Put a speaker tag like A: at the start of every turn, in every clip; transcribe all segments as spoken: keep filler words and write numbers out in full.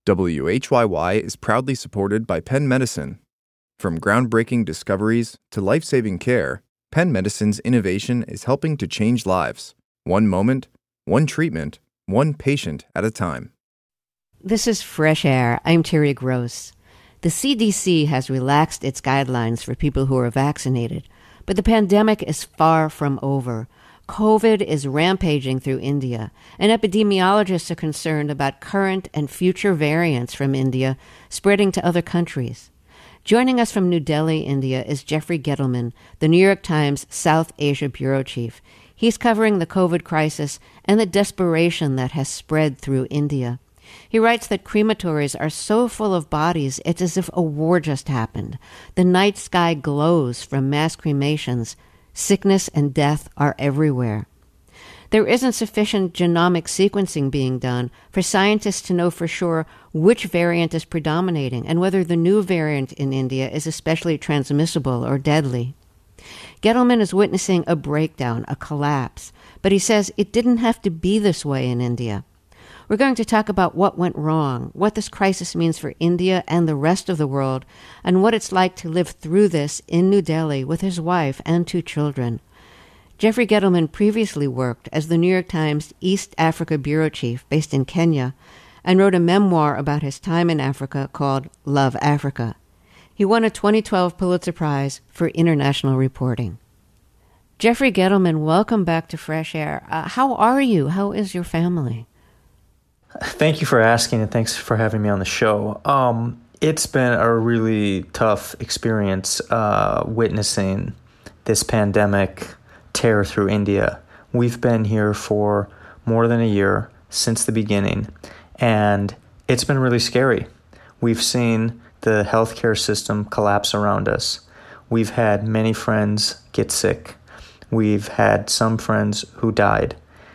A: W H Y Y is proudly supported by Penn Medicine. From groundbreaking discoveries to life-saving care, Penn Medicine's innovation is helping to change lives, one moment, one treatment, one patient at a time.
B: This is Fresh Air. I'm Terry Gross. The C D C has relaxed its guidelines for people who are vaccinated, but the pandemic is far from over. COVID is rampaging through India, and epidemiologists are concerned about current and future variants from India spreading to other countries. Joining us from New Delhi, India, is Jeffrey Gettleman, the New York Times South Asia bureau chief. He's covering the COVID crisis and the desperation that has spread through India. He writes that crematories are so full of bodies, it's as if a war just happened. The night sky glows from mass cremations. Sickness and death are everywhere. There isn't sufficient genomic sequencing being done for scientists to know for sure which variant is predominating and whether the new variant in India is especially transmissible or deadly. Gettleman is witnessing a breakdown, a collapse, but he says it didn't have to be this way in India. We're going to talk about what went wrong, what this crisis means for India and the rest of the world, and what it's like to live through this in New Delhi with his wife and two children. Jeffrey Gettleman previously worked as the New York Times East Africa bureau chief based in Kenya and wrote a memoir about his time in Africa called Love Africa. He won a twenty twelve Pulitzer Prize for international reporting. Jeffrey Gettleman, welcome back to Fresh Air. Uh, how are you? How is your family?
C: Thank you for asking, and thanks for having me on the show. Um, it's been a really tough experience uh, witnessing this pandemic tear through India. We've been here for more than a year since the beginning, and it's been really scary. We've seen the healthcare system collapse around us. We've had many friends get sick. We've had some friends who died.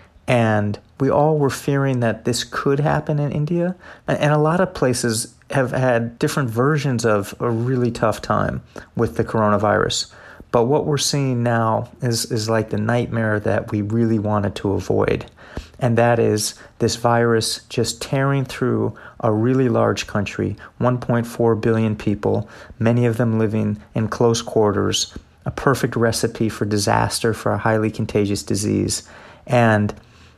C: And we all were fearing that this could happen in India. And a lot of places have had different versions of a really tough time with the coronavirus. But what we're seeing now is, is like the nightmare that we really wanted to avoid. And that is this virus just tearing through a really large country, one point four billion people, many of them living in close quarters, a perfect recipe for disaster for a highly contagious disease. And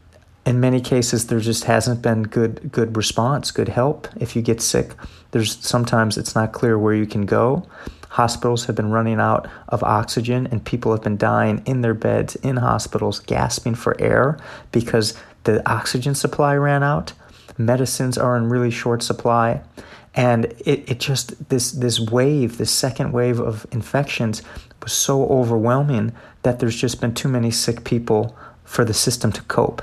C: in many cases, there just hasn't been good good response, good help. If you get sick, there's sometimes it's not clear where you can go. Hospitals have been running out of oxygen, and people have been dying in their beds in hospitals, gasping for air because the oxygen supply ran out. Medicines are in really short supply. And it, it just, this this wave, this second wave of infections was so overwhelming that there's just been too many sick people for the system to cope.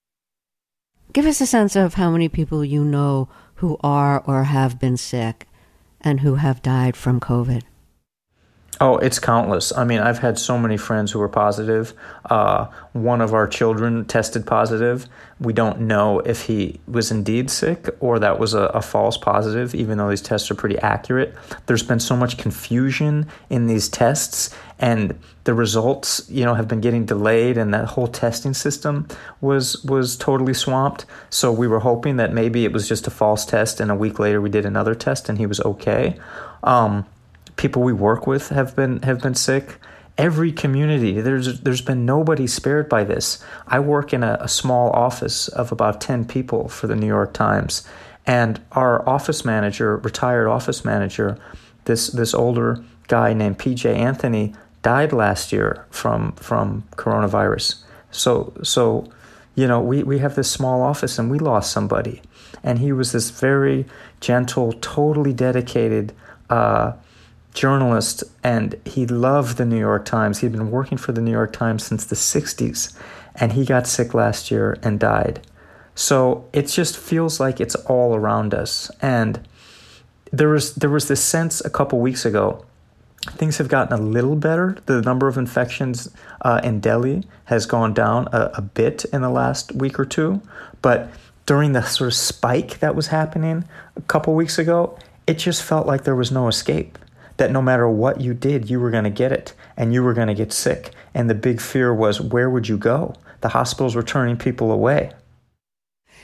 B: Give us a sense of how many people you know who are or have been sick and who have died from COVID.
C: Oh, it's countless. I mean, I've had so many friends who were positive. Uh, one of our children tested positive. We don't know if he was indeed sick or that was a, a false positive, even though these tests are pretty accurate. There's been so much confusion in these tests, and the results, you know, have been getting delayed, and that whole testing system was was totally swamped. So we were hoping that maybe it was just a false test, and a week later we did another test and he was okay. Um, People we work with have been have been sick. Every community, there's there's been nobody spared by this. I work in a, a small office of about ten people for the New York Times, and our office manager, retired office manager, this this older guy named P J Anthony, died last year from from coronavirus. So so, you know, we, we have this small office and we lost somebody, and he was this very gentle, totally dedicated Uh, journalist, and he loved the New York Times. He'd been working for the New York Times since the sixties, and he got sick last year and died. So it just feels like it's all around us. And there was there was this sense a couple weeks ago, things have gotten a little better. The number of infections uh, in Delhi has gone down a, a bit in the last week or two, but during the sort of spike that was happening a couple weeks ago, it just felt like there was no escape. That no matter what you did, you were going to get it, and you were going to get sick. And the big fear was, where would you go? The hospitals were turning people away.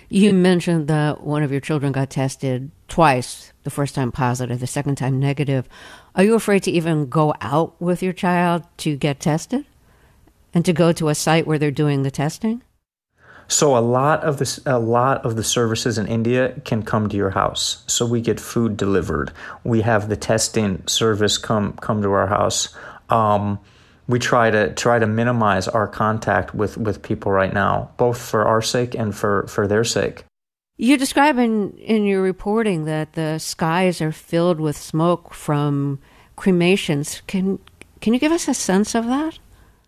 B: You mentioned that one of your children got tested twice, the first time positive, the second time negative. Are you afraid to even go out with your child to get tested and to go to a site where they're doing the testing?
C: So a lot of this, a lot of the services in India can come to your house. So we get food delivered. We have the testing service come come to our house. Um, we try to try to minimize our contact with, with people right now, both for our sake and for, for their sake.
B: You describe in, in your reporting that the skies are filled with smoke from cremations. Can can you give us a sense of that?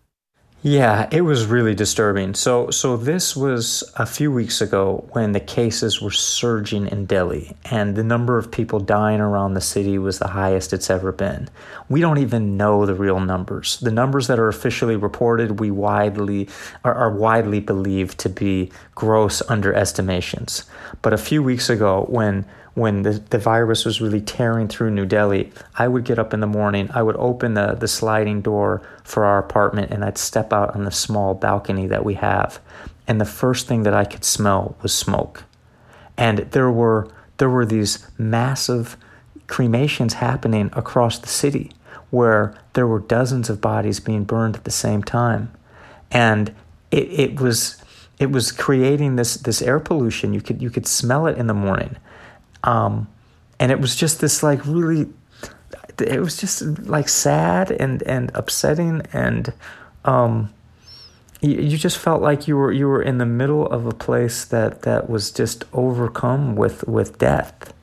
C: Yeah, it was really disturbing. So so this was a few weeks ago when the cases were surging in Delhi and the number of people dying around the city was the highest it's ever been. We don't even know the real numbers. The numbers that are officially reported, we widely are, are widely believed to be gross underestimations. But a few weeks ago when when the, the virus was really tearing through New Delhi, I would get up in the morning, I would open the, the sliding door for our apartment, and I'd step out on the small balcony that we have. And the first thing that I could smell was smoke. And there were there were these massive cremations happening across the city where there were dozens of bodies being burned at the same time. And it, it was it was creating this this air pollution. You could you could smell it in the morning. Um, and it was just this like really, it was just like sad and, and upsetting. And, um, you, you just felt like you were, you were in the middle of a place that, that was just overcome with, with death.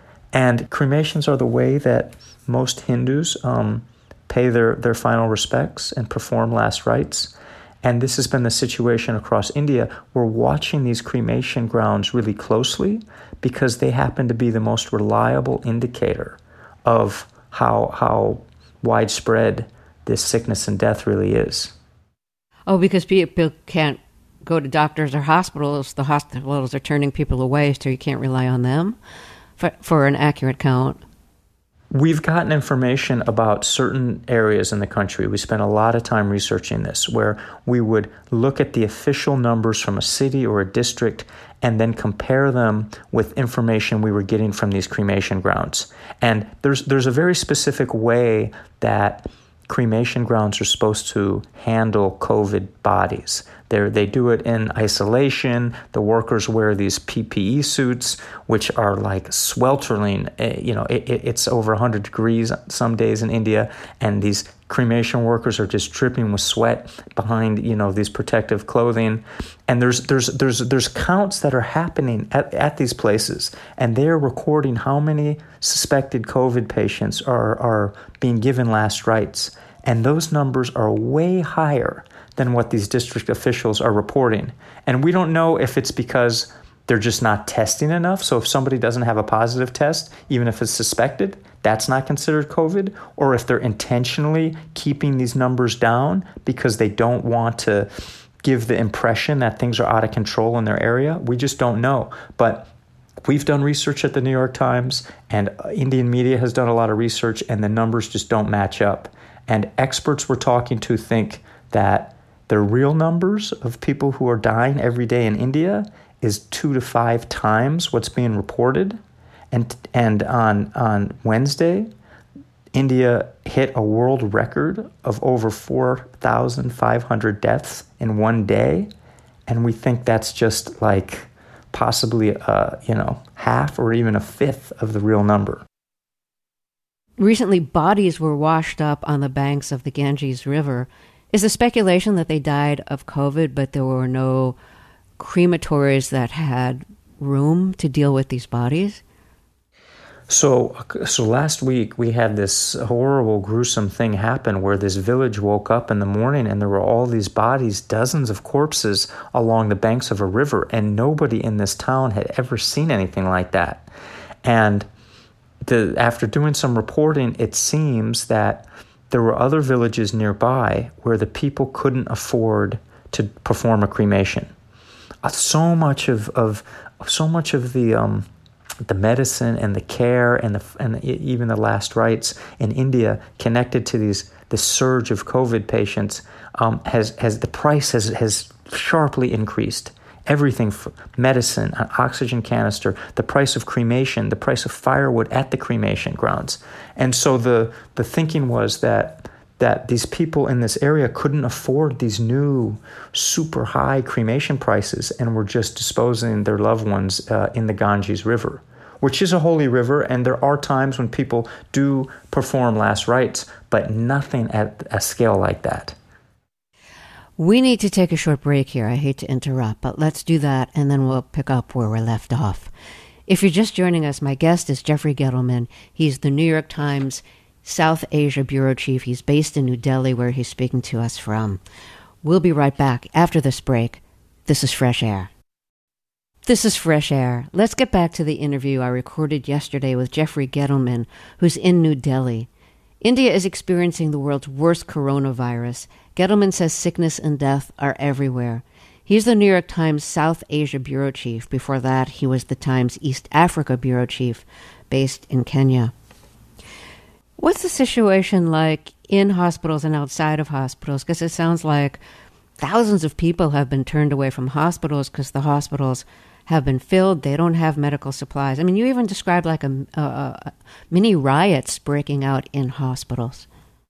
C: And cremations are the way that most Hindus, um, pay their, their final respects and perform last rites. And this has been the situation across India. We're watching these cremation grounds really closely because they happen to be the most reliable indicator of how how widespread this sickness and death really is.
B: Oh, because people can't go to doctors or hospitals. The hospitals are turning people away, so you can't rely on them for, for an accurate count.
C: We've gotten information about certain areas in the country. We spent a lot of time researching this, where we would look at the official numbers from a city or a district and then compare them with information we were getting from these cremation grounds. And there's there's a very specific way that cremation grounds are supposed to handle COVID bodies. They're, they do it in isolation. The workers wear these P P E suits, which are like sweltering. Uh, you know, it, it, it's over one hundred degrees some days in India, and these cremation workers are just dripping with sweat behind, you know, these protective clothing. And there's there's there's there's counts that are happening at, at these places, and they're recording how many suspected COVID patients are are being given last rites. And those numbers are way higher than what these district officials are reporting. And we don't know if it's because they're just not testing enough. So if somebody doesn't have a positive test, even if it's suspected, that's not considered COVID, or if they're intentionally keeping these numbers down because they don't want to give the impression that things are out of control in their area. We just don't know. But we've done research at the New York Times, and Indian media has done a lot of research, and the numbers just don't match up. And experts we're talking to think that the real numbers of people who are dying every day in India is two to five times what's being reported. And and on on Wednesday, India hit a world record of over four thousand five hundred deaths in one day. And we think that's just like possibly, uh, you know, half or even a fifth of the real number.
B: Recently, bodies were washed up on the banks of the Ganges River. Is the speculation that they died of COVID, but there were no crematories that had room to deal with these bodies?
C: So, so last week we had this horrible, gruesome thing happen where this village woke up in the morning and there were all these bodies, dozens of corpses along the banks of a river, and nobody in this town had ever seen anything like that. And The, after doing some reporting, it seems that there were other villages nearby where the people couldn't afford to perform a cremation. Uh, so much of, of so much of the um, the medicine and the care and the and the, even the last rites in India connected to these the surge of COVID patients um, has has the price has has sharply increased. everything, for medicine, an oxygen canister, the price of cremation, the price of firewood at the cremation grounds. And so the the thinking was that that these people in this area couldn't afford these new super high cremation prices and were just disposing their loved ones uh, in the Ganges River, which is a holy river, and there are times when people do perform last rites, but nothing at a scale like that.
B: We need to take a short break here. I hate to interrupt, but let's do that, and then we'll pick up where we're left off. If you're just joining us, my guest is Jeffrey Gettleman. He's the New York Times South Asia Bureau Chief. He's based in New Delhi, where he's speaking to us from. We'll be right back after this break. This is Fresh Air. This is Fresh Air. Let's get back to the interview I recorded yesterday with Jeffrey Gettleman, who's in New Delhi. India is experiencing the world's worst coronavirus. Gettleman says sickness and death are everywhere. He's the New York Times South Asia Bureau Chief. Before that, he was the Times East Africa Bureau Chief, based in Kenya. What's the situation like in hospitals and outside of hospitals? Because it sounds like thousands of people have been turned away from hospitals because the hospitals have been filled. They don't have medical supplies. I mean, you even described like a, a, a mini riots breaking out in hospitals.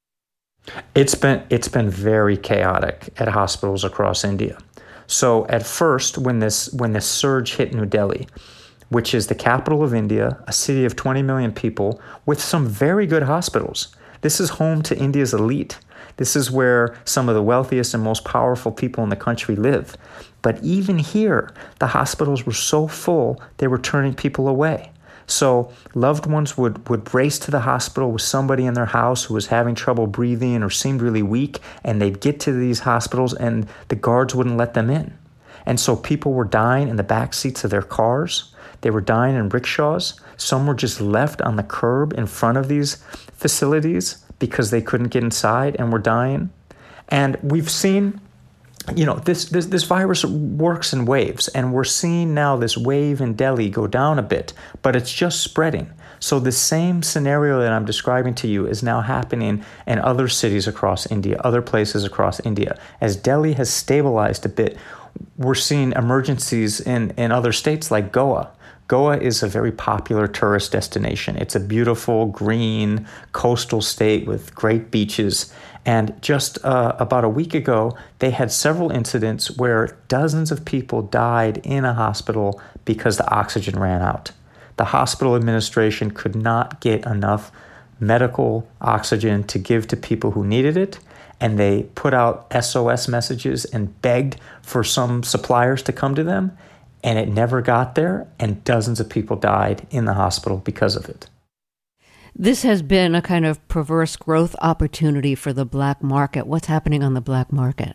C: It's been it's been very chaotic at hospitals across India. So at first, when this when this surge hit New Delhi, which is the capital of India, a city of twenty million people, with some very good hospitals. This is home to India's elite. This is where some of the wealthiest and most powerful people in the country live. But even here, the hospitals were so full, they were turning people away. So loved ones would, would race to the hospital with somebody in their house who was having trouble breathing or seemed really weak, and they'd get to these hospitals and the guards wouldn't let them in. And so people were dying in the back seats of their cars. They were dying in rickshaws. Some were just left on the curb in front of these facilities because they couldn't get inside and were dying. And we've seen, you know, this, this, this virus works in waves. And we're seeing now this wave in Delhi go down a bit, but it's just spreading. So the same scenario that I'm describing to you is now happening in other cities across India, other places across India. As Delhi has stabilized a bit, we're seeing emergencies in, in other states like Goa. Goa is a very popular tourist destination. It's a beautiful, green, coastal state with great beaches. And just uh, about a week ago, they had several incidents where dozens of people died in a hospital because the oxygen ran out. The hospital administration could not get enough medical oxygen to give to people who needed it, and they put out S O S messages and begged for some suppliers to come to them, and it never got there, and dozens of people died in the hospital because of it.
B: This has been a kind of perverse growth opportunity for the black market. What's happening on the black market?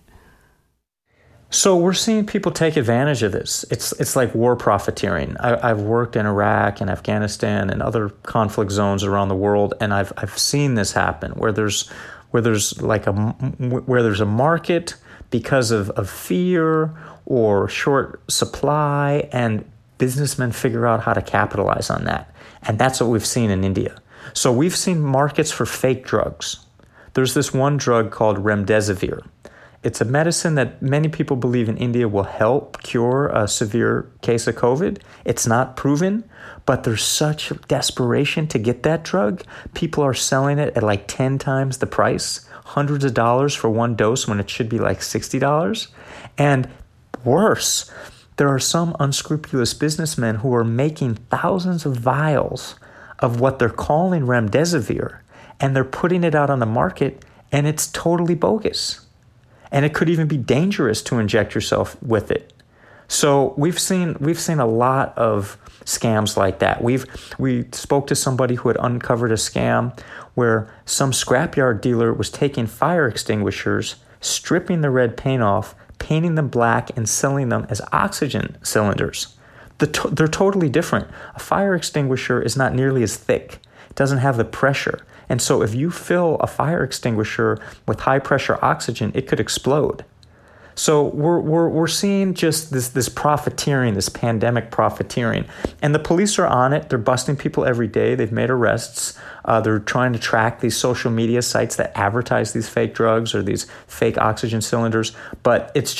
C: So we're seeing people take advantage of this. It's it's like war profiteering. I, I've worked in Iraq and Afghanistan and other conflict zones around the world, and I've I've seen this happen where there's where there's like a where there's a market because of, of fear or short supply, and businessmen figure out how to capitalize on that. And that's what we've seen in India. So we've seen markets for fake drugs. There's this one drug called remdesivir. It's a medicine that many people believe in India will help cure a severe case of COVID. It's not proven, but there's such desperation to get that drug. People are selling it at like ten times the price, hundreds of dollars for one dose when it should be like sixty dollars. And worse, there are some unscrupulous businessmen who are making thousands of vials of what they're calling remdesivir, and they're putting it out on the market, and it's totally bogus. And it could even be dangerous to inject yourself with it. So we've seen we've seen a lot of scams like that. We've we spoke to somebody who had uncovered a scam where some scrapyard dealer was taking fire extinguishers, stripping the red paint off, painting them black, and selling them as oxygen cylinders. The to- they're totally different. A fire extinguisher is not nearly as thick. It doesn't have the pressure. And so if you fill a fire extinguisher with high pressure oxygen, it could explode. So we're we're we're seeing just this this profiteering, this pandemic profiteering. And the police are on it. They're busting people every day. They've made arrests. Uh, they're trying to track these social media sites that advertise these fake drugs or these fake oxygen cylinders. But it's just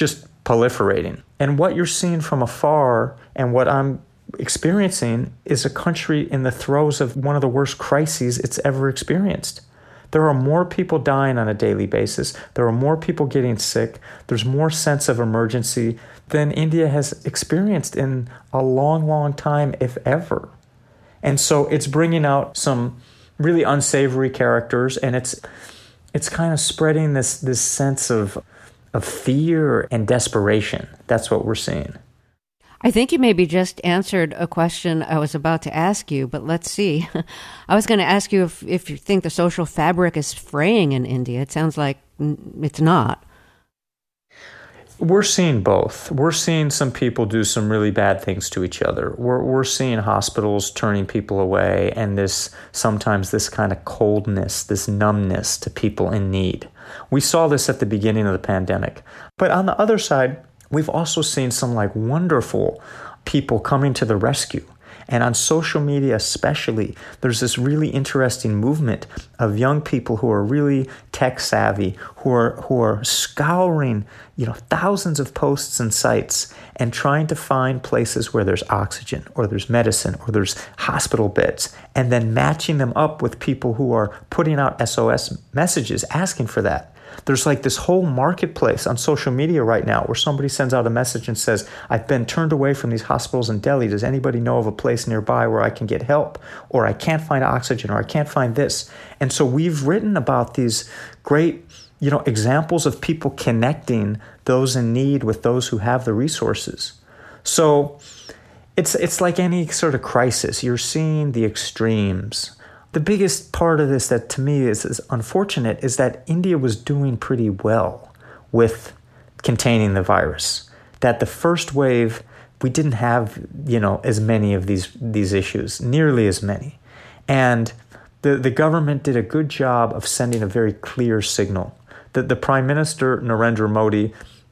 C: proliferating. And what you're seeing from afar and what I'm experiencing is a country in the throes of one of the worst crises it's ever experienced. There are more people dying on a daily basis. There are more people getting sick. There's more sense of emergency than India has experienced in a long, long time, if ever. And so it's bringing out some really unsavory characters, and it's it's kind of spreading this this sense of of fear and desperation. That's what we're seeing.
B: I think you maybe just answered a question I was about to ask you, but let's see. I was going to ask you if, if you think the social fabric is fraying in India. It sounds like it's not.
C: We're seeing both. We're seeing some people do some really bad things to each other. We're we're seeing hospitals turning people away, and this sometimes this kind of coldness, this numbness to people in need. We saw this at the beginning of the pandemic. But on the other side, we've also seen some like wonderful people coming to the rescue. And on social media especially, there's this really interesting movement of young people who are really tech savvy, who are who are scouring, you know, thousands of posts and sites and trying to find places where there's oxygen or there's medicine or there's hospital beds, and then matching them up with people who are putting out S O S messages asking for that. There's like this whole marketplace on social media right now where somebody sends out a message and says, I've been turned away from these hospitals in Delhi. Does anybody know of a place nearby where I can get help? Or I can't find oxygen, or I can't find this. And so we've written about these great, you know, examples of people connecting those in need with those who have the resources. So it's it's like any sort of crisis. You're seeing the extremes. The biggest part of this that to me is, is unfortunate is that India was doing pretty well with containing the virus. That the first wave, we didn't have, you know, as many of these these issues, nearly as many. And the, the government did a good job of sending a very clear signal. The, the Prime Minister, Narendra Modi,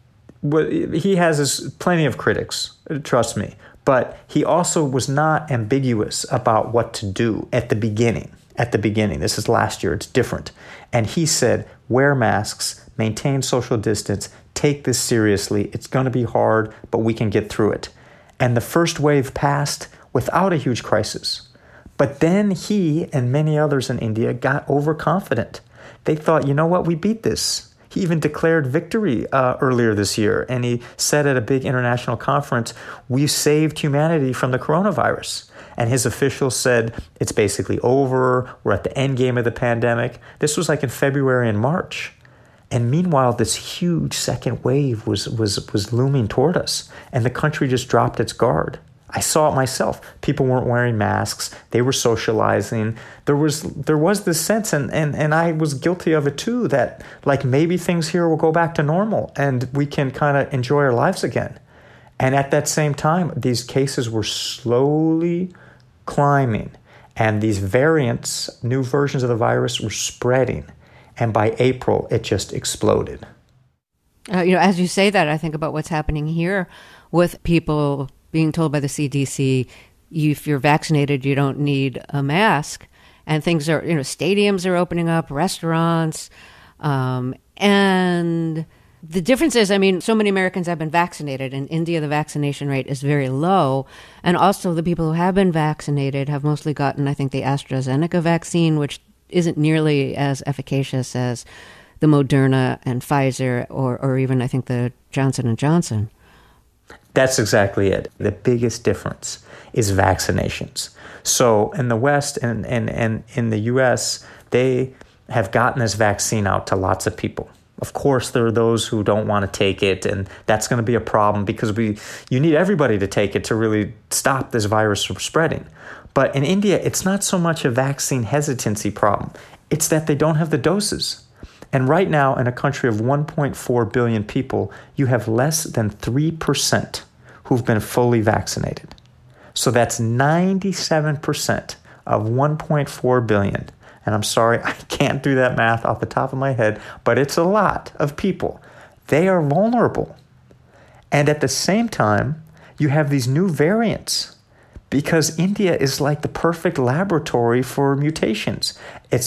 C: he has his, plenty of critics, trust me. But he also was not ambiguous about what to do at the beginning. At the beginning, this is last year, it's different. And he said, wear masks, maintain social distance, take this seriously. It's going to be hard, but we can get through it. And the first wave passed without a huge crisis. But then he and many others in India got overconfident. They thought, you know what, we beat this. He even declared victory uh, earlier this year, and he said at a big international conference, we saved humanity from the coronavirus. And his officials said, it's basically over, we're at the end game of the pandemic. This was like in February and March. And meanwhile, this huge second wave was, was, was looming toward us, and the country just dropped its guard. I saw it myself. People weren't wearing masks. They were socializing. There was there was this sense, and, and, and I was guilty of it too, that like maybe things here will go back to normal and we can kind of enjoy our lives again. And at that same time, these cases were slowly climbing, and these variants, new versions of the virus, were spreading. And by April, it just exploded.
B: Uh, you know, as you say that, I think about what's happening here with people being told by the C D C, you, if you're vaccinated, you don't need a mask. And things are, you know, stadiums are opening up, restaurants. Um, and the difference is, I mean, so many Americans have been vaccinated. In India, the vaccination rate is very low. And also the people who have been vaccinated have mostly gotten, I think, the AstraZeneca vaccine, which isn't nearly as efficacious as the Moderna and Pfizer, or, or even, I think, the Johnson and Johnson.
C: That's exactly it. The biggest difference is vaccinations. So in the West and, and, and in the U S, they have gotten this vaccine out to lots of people. Of course, there are those who don't want to take it, and that's going to be a problem because we you need everybody to take it to really stop this virus from spreading. But in India, it's not so much a vaccine hesitancy problem. It's that they don't have the doses. And right now, in a country of one point four billion people, you have less than three percent who've been fully vaccinated. So that's ninety-seven percent of one point four billion. And I'm sorry, I can't do that math off the top of my head, but it's a lot of people. They are vulnerable. And at the same time, you have these new variants, because India is like the perfect laboratory for mutations. It's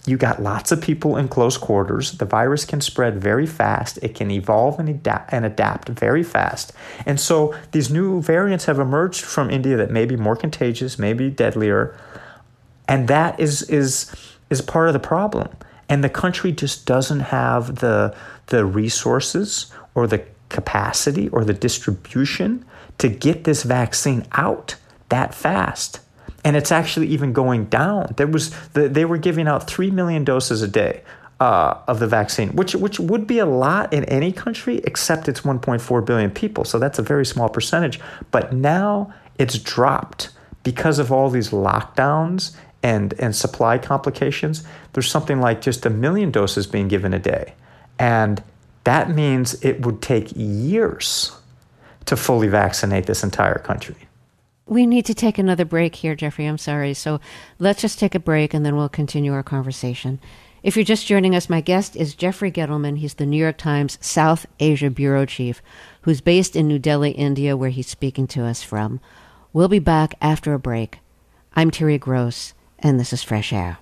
C: you got lots of people in close quarters. The virus can spread very fast. It can evolve and adapt, and adapt very fast. And so these new variants have emerged from India that may be more contagious, maybe deadlier. And that is is is part of the problem. And the country just doesn't have the the resources or the capacity or the distribution to get this vaccine out that fast. And it's actually even going down. There was the, they were giving out three million doses a day uh, of the vaccine, which which would be a lot in any country, except it's one point four billion people. So that's a very small percentage. But now it's dropped because of all these lockdowns and, and supply complications. There's something like just a million doses being given a day. And that means it would take years to fully vaccinate this entire country.
B: We need to take another break here, Jeffrey. I'm sorry. So let's just take a break and then we'll continue our conversation. If you're just joining us, my guest is Jeffrey Gettleman. He's the New York Times South Asia Bureau Chief, who's based in New Delhi, India, where he's speaking to us from. We'll be back after a break. I'm Terry Gross, and this is Fresh Air.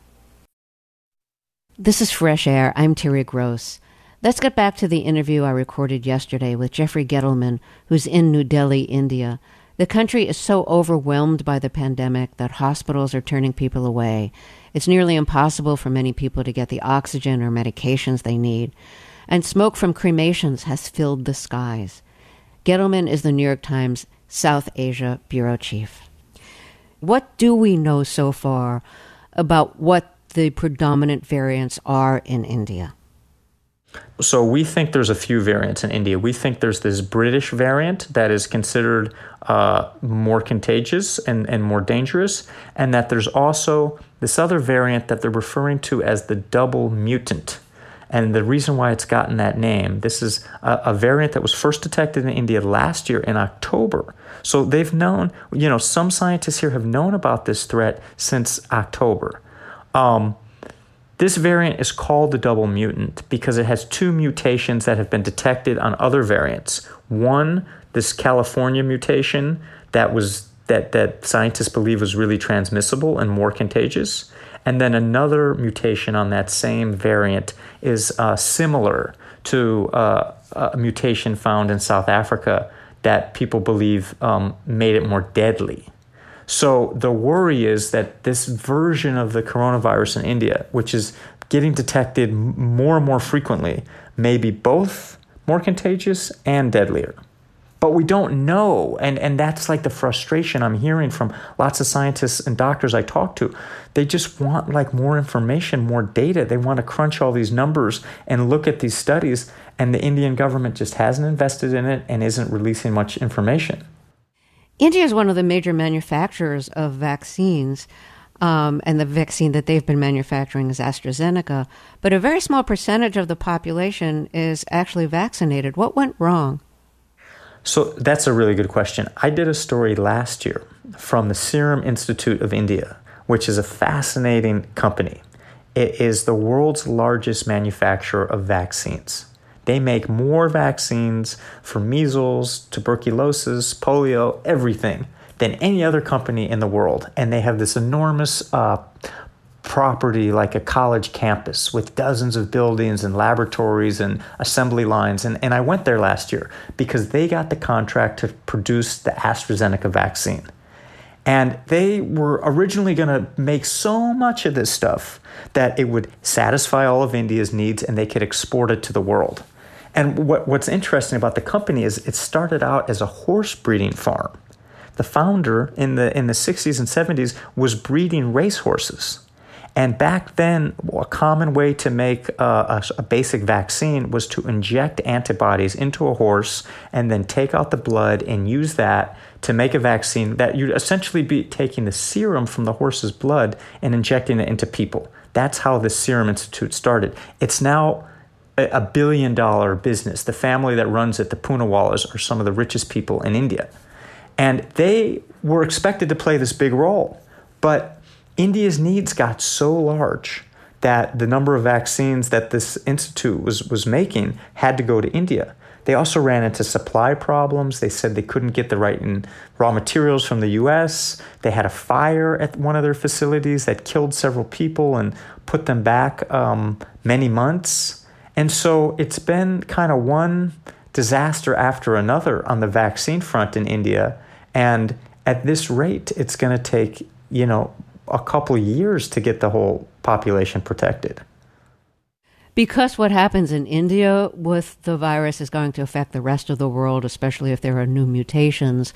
B: This is Fresh Air. I'm Terry Gross. Let's get back to the interview I recorded yesterday with Jeffrey Gettleman, who's in New Delhi, India. The country is so overwhelmed by the pandemic that hospitals are turning people away. It's nearly impossible for many people to get the oxygen or medications they need. And smoke from cremations has filled the skies. Gettleman is the New York Times South Asia Bureau Chief. What do we know so far about what the predominant variants are in India?
C: So we think there's a few variants in India. We think there's this British variant that is considered uh, more contagious and, and more dangerous, and that there's also this other variant that they're referring to as the double mutant. And the reason why it's gotten that name, this is a, a variant that was first detected in India last year in October. So they've known, you know, some scientists here have known about this threat since October. Um, This variant is called the double mutant because it has two mutations that have been detected on other variants. One, this California mutation that was that, that scientists believe was really transmissible and more contagious. And then another mutation on that same variant is uh, similar to uh, a mutation found in South Africa that people believe um, made it more deadly. So the worry is that this version of the coronavirus in India, which is getting detected more and more frequently, may be both more contagious and deadlier. But we don't know, and, and that's like the frustration I'm hearing from lots of scientists and doctors I talk to. They just want like more information, more data. They want to crunch all these numbers and look at these studies, and the Indian government just hasn't invested in it and isn't releasing much information.
B: India is one of the major manufacturers of vaccines, um, and the vaccine that they've been manufacturing is AstraZeneca, but a very small percentage of the population is actually vaccinated. What went wrong?
C: So that's a really good question. I did a story last year from the Serum Institute of India, which is a fascinating company. It is the world's largest manufacturer of vaccines. They make more vaccines for measles, tuberculosis, polio, everything than any other company in the world. And they have this enormous uh, property like a college campus with dozens of buildings and laboratories and assembly lines. And, and I went there last year because they got the contract to produce the AstraZeneca vaccine. And they were originally going to make so much of this stuff that it would satisfy all of India's needs and they could export it to the world. And what, what's interesting about the company is it started out as a horse breeding farm. The founder in the in the sixties and seventies was breeding racehorses. And back then, a common way to make a, a, a basic vaccine was to inject antibodies into a horse and then take out the blood and use that to make a vaccine that you'd essentially be taking the serum from the horse's blood and injecting it into people. That's how the Serum Institute started. It's now a billion dollar business. The family that runs it, the Poonawallas, are some of the richest people in India. And they were expected to play this big role. But India's needs got so large that the number of vaccines that this institute was, was making had to go to India. They also ran into supply problems. They said they couldn't get the right in raw materials from the U S. They had a fire at one of their facilities that killed several people and put them back um, many months. And so it's been kind of one disaster after another on the vaccine front in India. And at this rate, it's going to take, you know, a couple of years to get the whole population protected.
B: Because what happens in India with the virus is going to affect the rest of the world, especially if there are new mutations.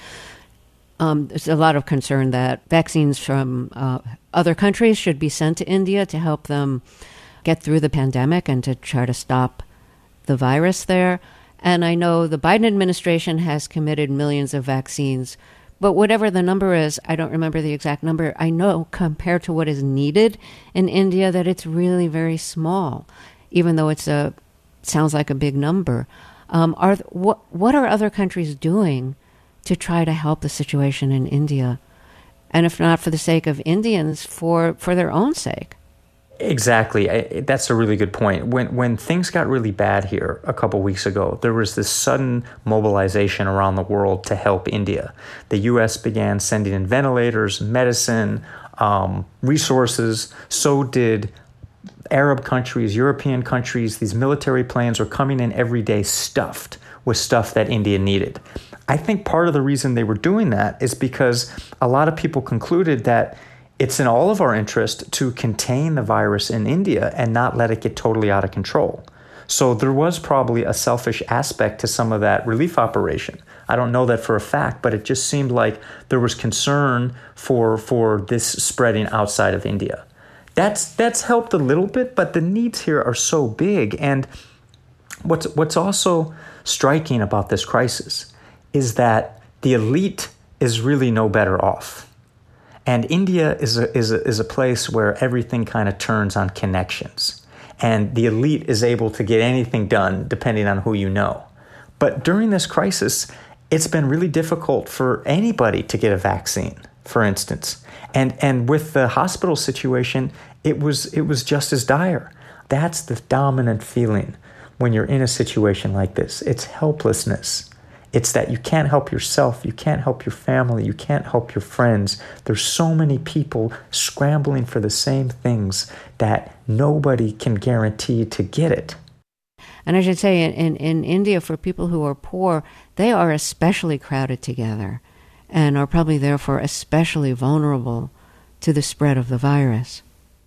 B: Um, there's a lot of concern that vaccines from uh, other countries should be sent to India to help them get through the pandemic and to try to stop the virus there. And I know the Biden administration has committed millions of vaccines, but whatever the number is, I don't remember the exact number. I know compared to what is needed in India that it's really very small, even though it's a sounds like a big number. Um, are what what are other countries doing to try to help the situation in India? And if not for the sake of Indians, for, for their own sake?
C: Exactly. I, that's a really good point. When when things got really bad here a couple weeks ago, there was this sudden mobilization around the world to help India. The U S began sending in ventilators, medicine, um, resources. So did Arab countries, European countries. These military planes are coming in every day stuffed with stuff that India needed. I think part of the reason they were doing that is because a lot of people concluded that it's in all of our interest to contain the virus in India and not let it get totally out of control. So there was probably a selfish aspect to some of that relief operation. I don't know that for a fact, but it just seemed like there was concern for for this spreading outside of India. That's that's helped a little bit, but the needs here are so big. And what's what's also striking about this crisis is that the elite is really no better off. And India is a, is a, is a place where everything kind of turns on connections. And the elite is able to get anything done depending on who you know. But during this crisis, it's been really difficult for anybody to get a vaccine, for instance. And and with the hospital situation, it was it was just as dire. That's the dominant feeling when you're in a situation like this. It's helplessness. It's that you can't help yourself, you can't help your family, you can't help your friends. There's so many people scrambling for the same things that nobody can guarantee to get it.
B: And I should say, in, in, in India, for people who are poor, they are especially crowded together and are probably therefore especially vulnerable to the spread of the virus.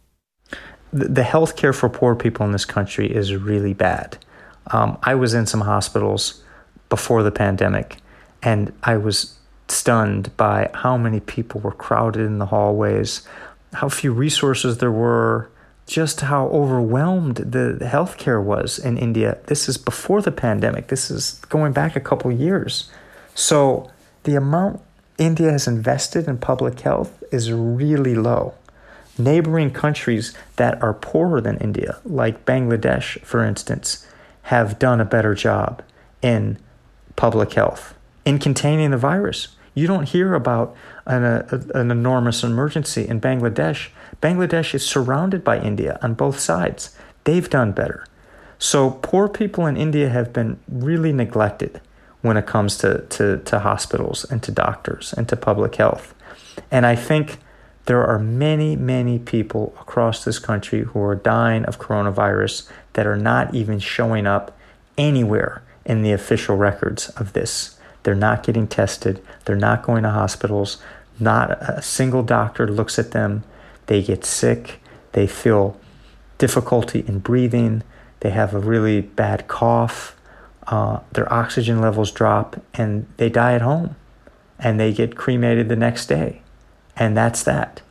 C: The, the health care for poor people in this country is really bad. Um, I was in some hospitals before the pandemic, and I was stunned by how many people were crowded in the hallways, how few resources there were, just how overwhelmed the healthcare was in India. This is before the pandemic. This is going back a couple years. So the amount India has invested in public health is really low. Neighboring countries that are poorer than India, like Bangladesh, for instance, have done a better job in public health, in containing the virus. You don't hear about an, a, an enormous emergency in Bangladesh. Bangladesh is surrounded by India on both sides. They've done better. So poor people in India have been really neglected when it comes to, to, to hospitals and to doctors and to public health. And I think there are many, many people across this country who are dying of coronavirus that are not even showing up anywhere in the official records of this. They're not getting tested. They're not going to hospitals. Not a single doctor looks at them. They get sick. They feel difficulty in breathing. They have a really bad cough. Uh, their oxygen levels drop, and they die at home. And they get cremated the next day. And that's that.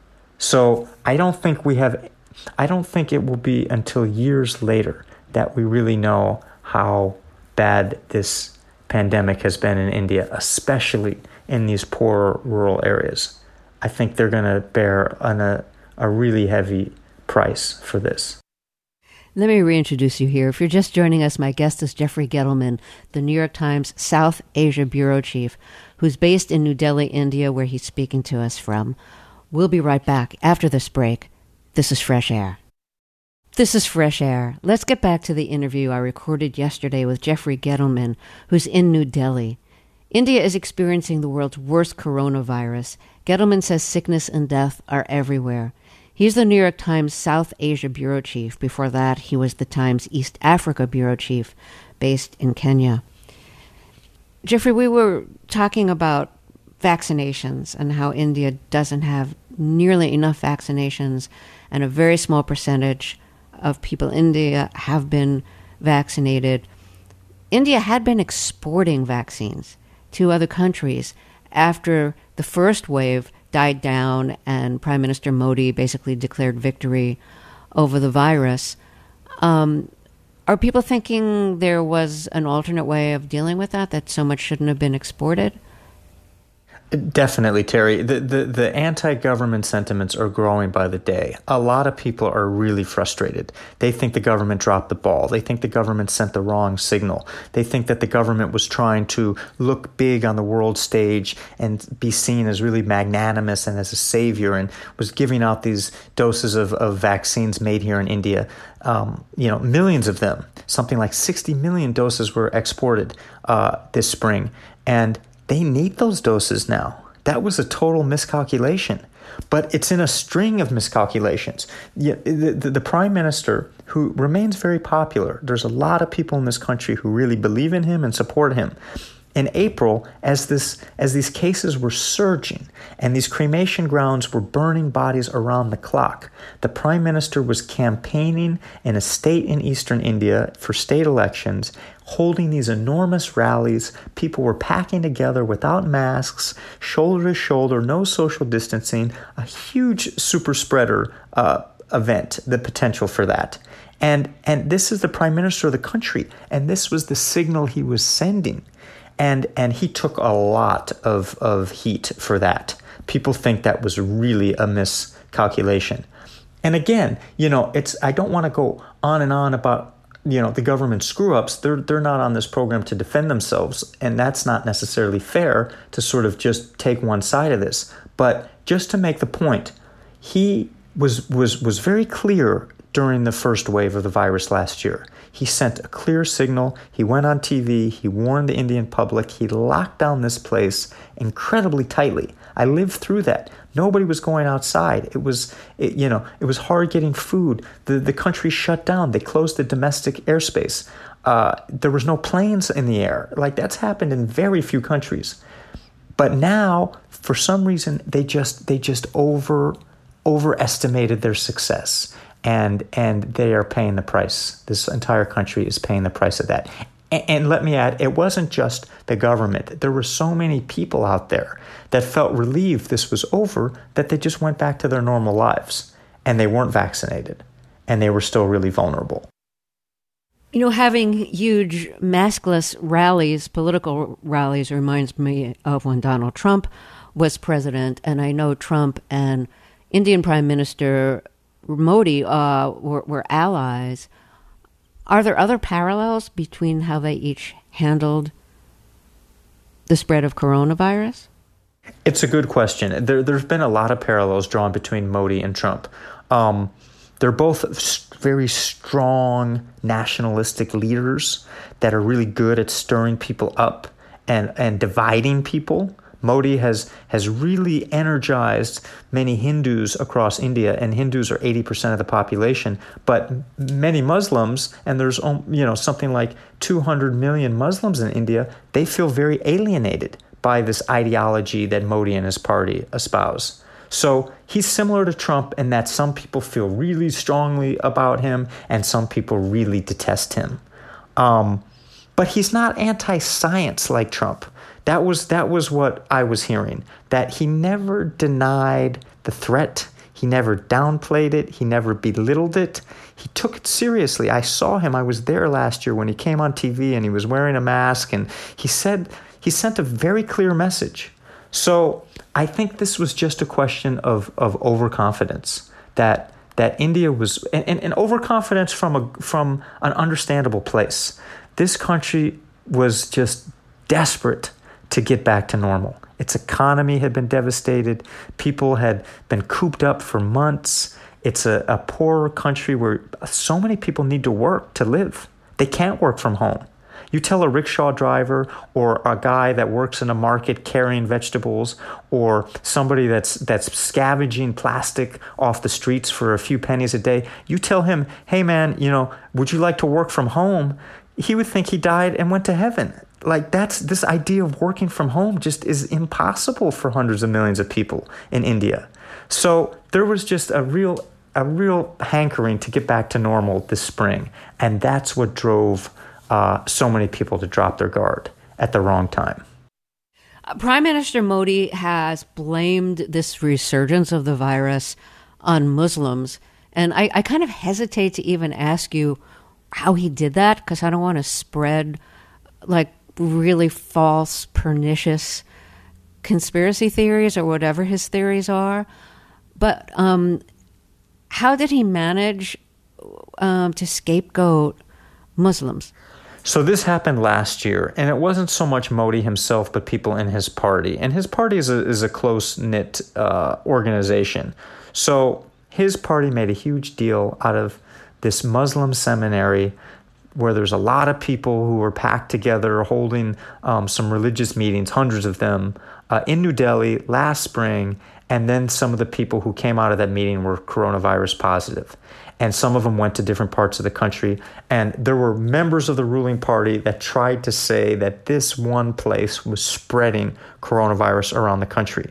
C: So I don't think we have, I don't think it will be until years later that we really know how bad this pandemic has been in India, especially in these poor rural areas. I think they're going to bear an, a, a really heavy price for this.
B: Let me reintroduce you here. If you're just joining us, my guest is Jeffrey Gettleman, the New York Times South Asia Bureau Chief, who's based in New Delhi, India, where he's speaking to us from. We'll be right back after this break. This is Fresh Air. This is Fresh Air. Let's get back to the interview I recorded yesterday with Jeffrey Gettleman, who's in New Delhi. India is experiencing the world's worst coronavirus. Gettleman says sickness and death are everywhere. He's the New York Times South Asia bureau chief. Before that, he was the Times East Africa bureau chief based in Kenya. Jeffrey, we were talking about vaccinations and how India doesn't have nearly enough vaccinations, and a very small percentage of people in India have been vaccinated. India had been exporting vaccines to other countries after the first wave died down and Prime Minister Modi basically declared victory over the virus. Um, are people thinking there was an alternate way of dealing with that, that so much shouldn't have been exported?
C: Definitely, Terry. The, the the anti-government sentiments are growing by the day. A lot of people are really frustrated. They think the government dropped the ball. They think the government sent the wrong signal. They think that the government was trying to look big on the world stage and be seen as really magnanimous and as a savior, and was giving out these doses of, of vaccines made here in India. Um, you know, millions of them. Something like sixty million doses were exported uh, this spring. And they need those doses now. That was a total miscalculation. But it's in a string of miscalculations. The, the, the prime minister, who remains very popular, there's a lot of people in this country who really believe in him and support him. In April, as this as these cases were surging and these cremation grounds were burning bodies around the clock, the prime minister was campaigning in a state in eastern India for state elections, holding these enormous rallies. People were packing together without masks, shoulder to shoulder, no social distancing, a huge super spreader uh, event, the potential for that. And, and this is the prime minister of the country, and this was the signal he was sending. And and he took a lot of, of heat for that. People think that was really a miscalculation. And again, you know, it's I don't want to go on and on about, you know, the government screw-ups. They're they're not on this program to defend themselves, and that's not necessarily fair to sort of just take one side of this. But just to make the point, he was was was very clear during the first wave of the virus last year. He sent a clear signal. He went on T V. He warned the Indian public. He locked down this place incredibly tightly. I lived through that. Nobody was going outside. It was, it, you know, it was hard getting food. The the country shut down. They closed the domestic airspace. Uh, there was no planes in the air. Like, that's happened in very few countries. But now, for some reason, they just they just over overestimated their success. And and they are paying the price. This entire country is paying the price of that. And, and let me add, it wasn't just the government. There were so many people out there that felt relieved this was over that they just went back to their normal lives. And they weren't vaccinated. And they were still really vulnerable.
B: You know, having huge maskless rallies, political rallies, reminds me of when Donald Trump was president. And I know Trump and Indian Prime Minister Modi uh, were, were allies. Are there other parallels between how they each handled the spread of coronavirus?
C: It's a good question. There, there's been a lot of parallels drawn between Modi and Trump. Um, they're both very strong nationalistic leaders that are really good at stirring people up and, and dividing people. Modi has has really energized many Hindus across India, and Hindus are eighty percent of the population, but many Muslims, and there's you know something like two hundred million Muslims in India, they feel very alienated by this ideology that Modi and his party espouse. So he's similar to Trump in that some people feel really strongly about him and some people really detest him. Um, but he's not anti-science like Trump. That was that was what I was hearing, that he never denied the threat. He never downplayed it. He never belittled it. He took it seriously. I saw him. I was there last year when he came on T V and he was wearing a mask, and he said he sent a very clear message. So I think this was just a question of, of overconfidence, that that India was, and, and, and overconfidence from a from an understandable place. This country was just desperate to get back to normal. Its economy had been devastated. People had been cooped up for months. It's a, a poor country where so many people need to work to live. They can't work from home. You tell a rickshaw driver or a guy that works in a market carrying vegetables or somebody that's that's scavenging plastic off the streets for a few pennies a day, you tell him, hey man, you know, would you like to work from home? He would think he died and went to heaven. Like that's this idea of working from home just is impossible for hundreds of millions of people in India. So there was just a real a real hankering to get back to normal this spring. And that's what drove uh, so many people to drop their guard at the wrong time.
B: Uh, Prime Minister Modi has blamed this resurgence of the virus on Muslims. And I, I kind of hesitate to even ask you how he did that, because I don't want to spread like really false, pernicious conspiracy theories or whatever his theories are. But um, how did he manage um, to scapegoat Muslims?
C: So this happened last year, and it wasn't so much Modi himself, but people in his party. And his party is a, is a close-knit uh, organization. So his party made a huge deal out of this Muslim seminary where there's a lot of people who were packed together holding um, some religious meetings, hundreds of them, uh, in New Delhi last spring. And then some of the people who came out of that meeting were coronavirus positive. And some of them went to different parts of the country. And there were members of the ruling party that tried to say that this one place was spreading coronavirus around the country.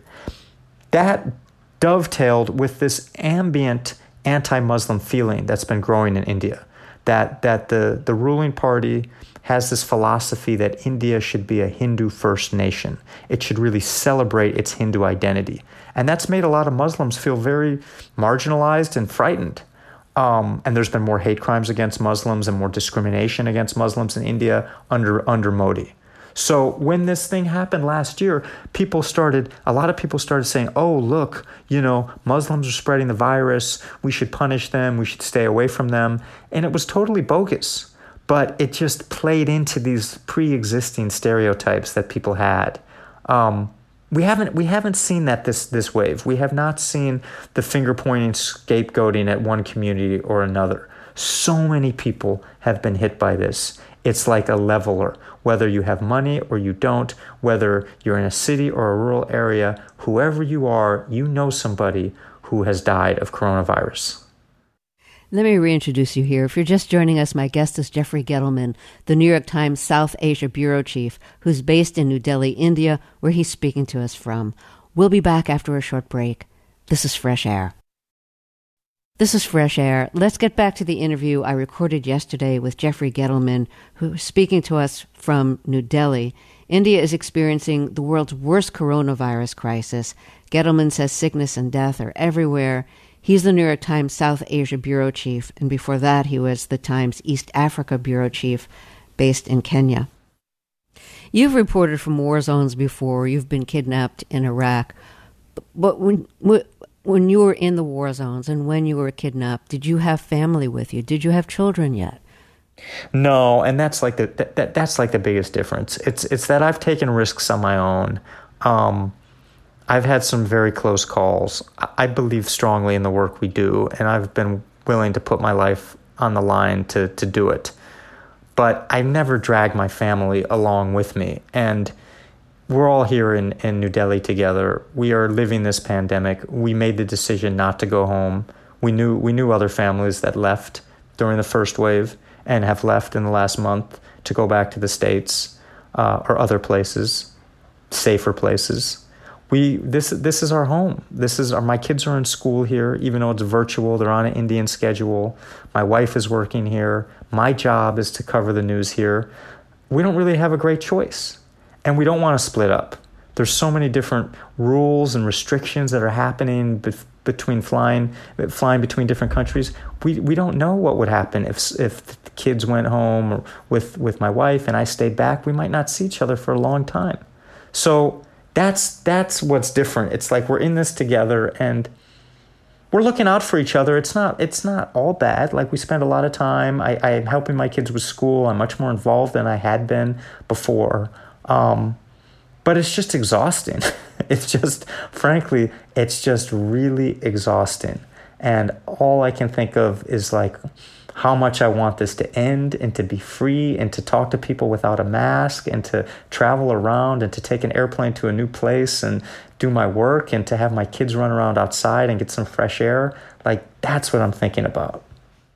C: That dovetailed with this ambient anti-Muslim feeling that's been growing in India. That that the, the ruling party has this philosophy that India should be a Hindu-first nation. It should really celebrate its Hindu identity. And that's made a lot of Muslims feel very marginalized and frightened. Um, and there's been more hate crimes against Muslims and more discrimination against Muslims in India under under Modi. So when this thing happened last year, people started, a lot of people started saying, oh, look, you know, Muslims are spreading the virus. We should punish them. We should stay away from them. And it was totally bogus. But it just played into these pre-existing stereotypes that people had. Um, we haven't we haven't seen that this this wave. We have not seen the finger-pointing, scapegoating at one community or another. So many people have been hit by this. It's like a leveler. Whether you have money or you don't, whether you're in a city or a rural area, whoever you are, you know somebody who has died of coronavirus.
B: Let me reintroduce you here. If you're just joining us, my guest is Jeffrey Gettleman, the New York Times South Asia Bureau Chief, who's based in New Delhi, India, where he's speaking to us from. We'll be back after a short break. This is Fresh Air. This is Fresh Air. Let's get back to the interview I recorded yesterday with Jeffrey Gettleman, who is speaking to us from New Delhi. India is experiencing the world's worst coronavirus crisis. Gettleman says sickness and death are everywhere. He's the New York Times South Asia Bureau Chief, and before that he was the Times East Africa Bureau Chief based in Kenya. You've reported from war zones before. You've been kidnapped in Iraq. But when when you were in the war zones and when you were kidnapped, did you have family with you? Did you have children yet?
C: No, and that's like the that, that that's like the biggest difference. It's it's that I've taken risks on my own. Um, I've had some very close calls. I believe strongly in the work we do, and I've been willing to put my life on the line to to do it. But I never dragged my family along with me. And we're all here in, in New Delhi together. We are living this pandemic. We made the decision not to go home. We knew we knew other families that left during the first wave and have left in the last month to go back to the States uh, or other places, safer places. We this this is our home. This is our, my kids are in school here, even though it's virtual. They're on an Indian schedule. My wife is working here. My job is to cover the news here. We don't really have a great choice, and we don't want to split up. There's so many different rules and restrictions that are happening be- between flying flying between different countries. We we don't know what would happen if if the kids went home with with my wife and I stayed back. We might not see each other for a long time. So That's that's what's different. It's like we're in this together and we're looking out for each other. It's not it's not all bad. Like we spend a lot of time. I, I am helping my kids with school. I'm much more involved than I had been before. Um, But it's just exhausting. It's just, frankly, it's just really exhausting. And all I can think of is like how much I want this to end and to be free and to talk to people without a mask and to travel around and to take an airplane to a new place and do my work and to have my kids run around outside and get some fresh air. Like, that's what I'm thinking about.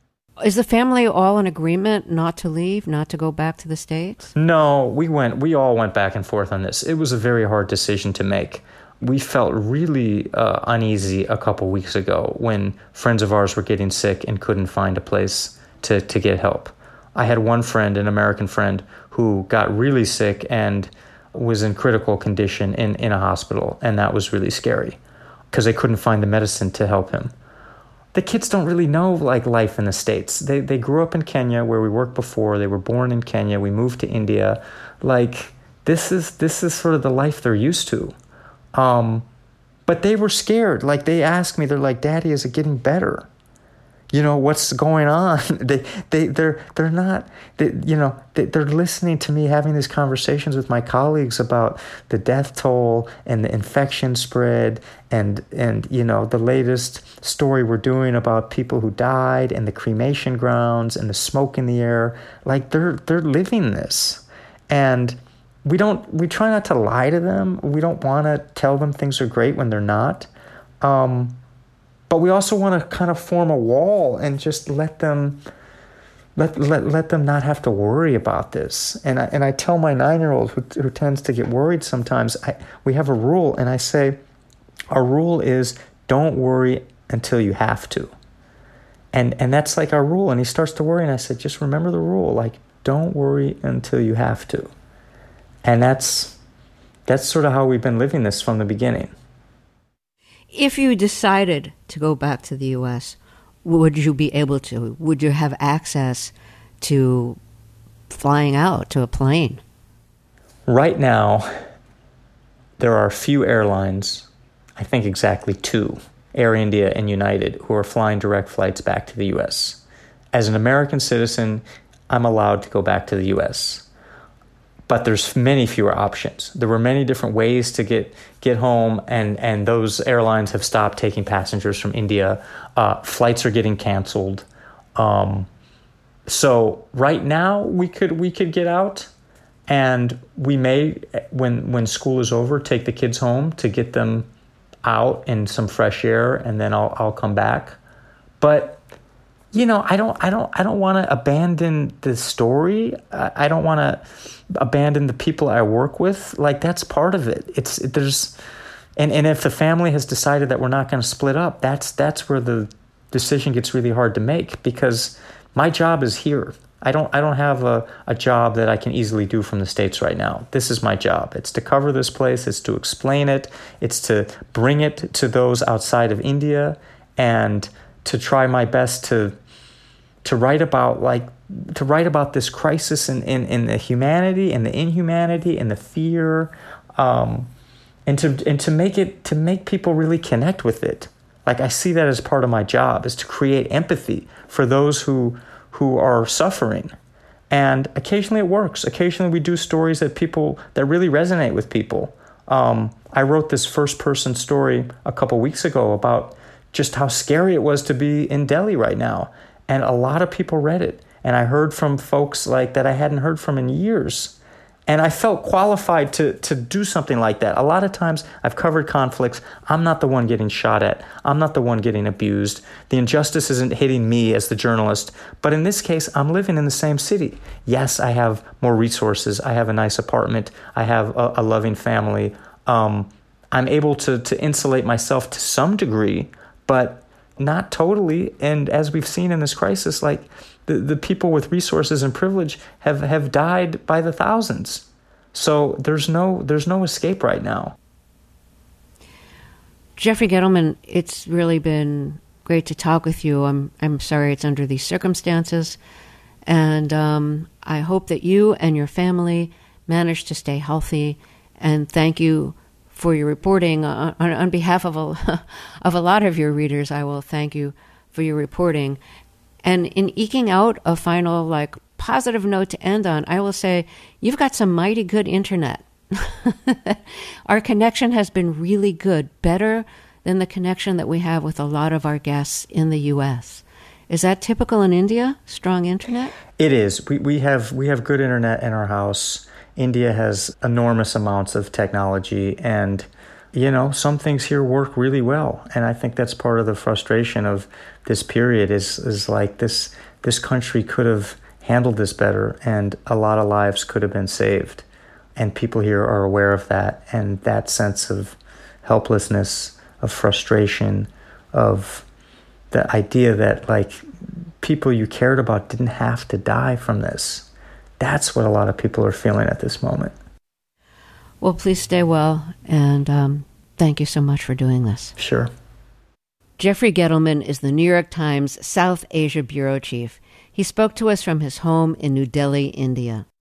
B: Is the family all in agreement not to leave, not to go back to the States?
C: No, we went. We all went back and forth on this. It was a very hard decision to make. We felt really uh, uneasy a couple weeks ago when friends of ours were getting sick and couldn't find a place to, to get help. I had one friend, an American friend, who got really sick and was in critical condition in, in a hospital, and that was really scary because they couldn't find the medicine to help him. The kids don't really know like life in the States. They they grew up in Kenya where we worked before. They were born in Kenya. We moved to India. Like this is this is sort of the life they're used to. Um, but they were scared. Like they asked me, they're like, "Daddy, is it getting better? You know, what's going on?" they they they're they're not. They, you know, they, they're listening to me having these conversations with my colleagues about the death toll and the infection spread and and you know the latest story we're doing about people who died and the cremation grounds and the smoke in the air. Like they're they're living this, and we don't we try not to lie to them. We don't want to tell them things are great when they're not. Um, But we also want to kind of form a wall and just let them let let let them not have to worry about this. And I and I tell my nine-year-old who who tends to get worried sometimes, I, we have a rule, and I say, our rule is don't worry until you have to. And and that's like our rule. And he starts to worry, and I said, just remember the rule, like don't worry until you have to. And that's that's sort of how we've been living this from the beginning.
B: If you decided to go back to the U S, would you be able to? Would you have access to flying out to a plane?
C: Right now, there are a few airlines, I think exactly two, Air India and United, who are flying direct flights back to the U S. As an American citizen, I'm allowed to go back to the U S. But there's many fewer options. There were many different ways to get get home, and, and those airlines have stopped taking passengers from India. Uh, flights are getting canceled. Um, so right now we could we could get out, and we may, when when school is over, take the kids home to get them out in some fresh air, and then I'll I'll come back. But you know, I don't I don't I don't want to abandon the story. I, I don't want to abandon the people I work with. Like that's part of it. It's there's, and, and if the family has decided that we're not going to split up, that's that's where the decision gets really hard to make, because my job is here. I don't I don't have a, a job that I can easily do from the States right now. This is my job. It's to cover this place. It's to explain it. It's to bring it to those outside of India, and to try my best to to write about like to write about this crisis in, in, in the humanity and the inhumanity and the fear, um, and to and to make it to make people really connect with it. Like I see that as part of my job, is to create empathy for those who who are suffering. And occasionally it works. Occasionally we do stories that people that really resonate with people. Um, I wrote this first person story a couple weeks ago about just how scary it was to be in Delhi right now. And a lot of people read it. And I heard from folks like that I hadn't heard from in years. And I felt qualified to to do something like that. A lot of times I've covered conflicts. I'm not the one getting shot at. I'm not the one getting abused. The injustice isn't hitting me as the journalist. But in this case, I'm living in the same city. Yes, I have more resources. I have a nice apartment. I have a, a loving family. Um, I'm able to to insulate myself to some degree, but not totally. And as we've seen in this crisis, like the, the people with resources and privilege have, have died by the thousands. So there's no there's no escape right now.
B: Jeffrey Gettleman, it's really been great to talk with you. I'm I'm sorry it's under these circumstances. And um, I hope that you and your family manage to stay healthy. And thank you for your reporting. On, on behalf of a, of a lot of your readers, I will thank you for your reporting. And in eking out a final, like, positive note to end on, I will say you've got some mighty good internet. Our connection has been really good, better than the connection that we have with a lot of our guests in the U S. Is that typical in India? Strong internet?
C: It is. We we have we have good internet in our house. India has enormous amounts of technology, and you know, some things here work really well. And I think that's part of the frustration of this period is is like this this country could have handled this better, and a lot of lives could have been saved. And people here are aware of that, and that sense of helplessness, of frustration, of the idea that like people you cared about didn't have to die from this. That's what a lot of people are feeling at this moment.
B: Well, please stay well, and um, thank you so much for doing this.
C: Sure.
B: Jeffrey Gettleman is the New York Times South Asia Bureau Chief. He spoke to us from his home in New Delhi, India.